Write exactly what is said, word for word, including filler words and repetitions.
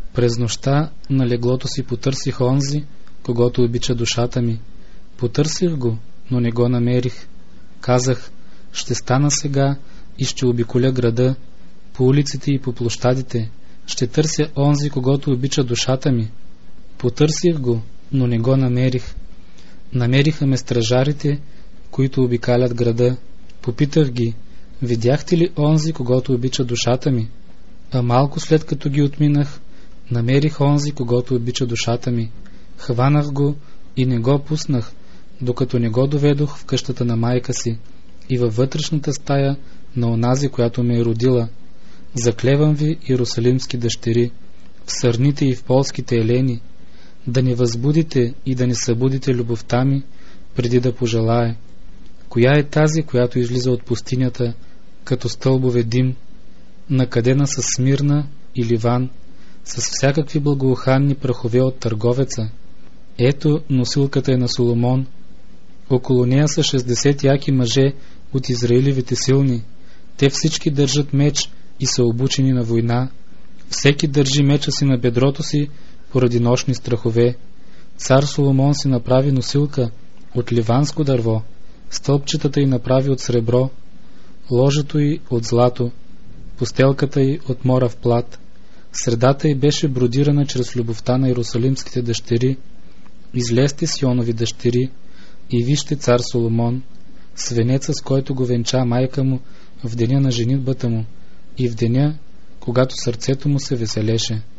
През нощта на леглото си потърсих онзи, когото обича душата ми. Потърсих го, но не го намерих. Казах, ще стана сега и ще обиколя града, по улиците и по площадите. Ще търся онзи, когото обича душата ми. Потърсих го, но не го намерих. Намериха ме стражарите, които обикалят града. Попитах ги, видяхте ли онзи, когото обича душата ми? А малко след като ги отминах, намерих онзи, когото обича душата ми. Хванах го и не го пуснах, докато не го доведох в къщата на майка си и във вътрешната стая на онази, която ме е родила. Заклевам ви, иерусалимски дъщери, в сърните и в полските елени, да не възбудите и да не събудите любовта ми, преди да пожелае. Коя е тази, която излиза от пустинята, като стълбове дим, накадена с Смирна и Ливан, с всякакви благоуханни прахове от търговеца? Ето, носилката е на Соломон. Около нея са шестдесет яки мъже от Израилевите силни. Те всички държат меч и са обучени на война. Всеки държи меча си на бедрото си поради нощни страхове. Цар Соломон си направи носилка от ливанско дърво, стълбчетата й направи от сребро, ложето й от злато, постелката й от морав плат. Средата й беше бродирана чрез любовта на иерусалимските дъщери. Излезте, Сионови дъщери, и вижте цар Соломон, свенеца, с който го венча майка му в деня на женитбата му и в деня, когато сърцето му се веселеше.